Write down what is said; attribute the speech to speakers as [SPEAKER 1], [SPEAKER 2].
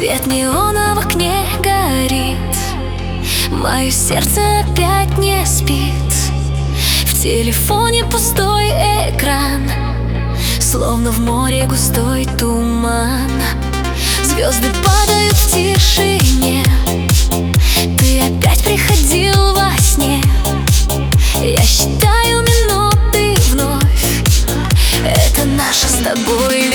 [SPEAKER 1] Свет неона в окне горит, мое сердце опять не спит. В телефоне пустой экран, словно в море густой туман. Звезды падают в тишине, ты опять приходил во сне. Я считаю минуты вновь, это наше с тобой